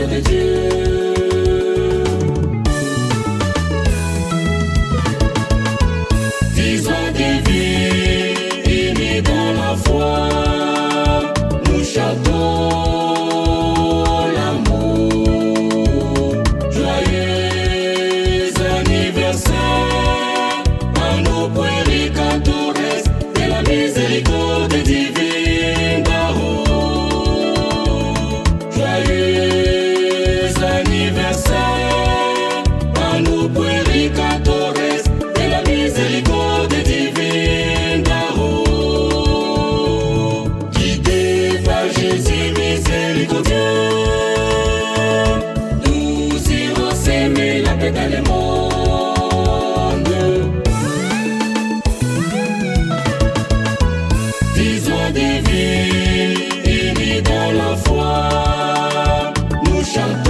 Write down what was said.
miséricorde de Dieu. Disons des vies unies dans la foi, nous chantons l'amour. Joyeux anniversaire à nos prédicateurs de la miséricorde divine d'Aour. Joyeux anniversaire à nos prédicateurs de la miséricorde divine d'Aour. Guidés par Jésus miséricordieux, nous irons s'aimer la paix dans le monde. Disons des vies unies dans la foi, nous chantons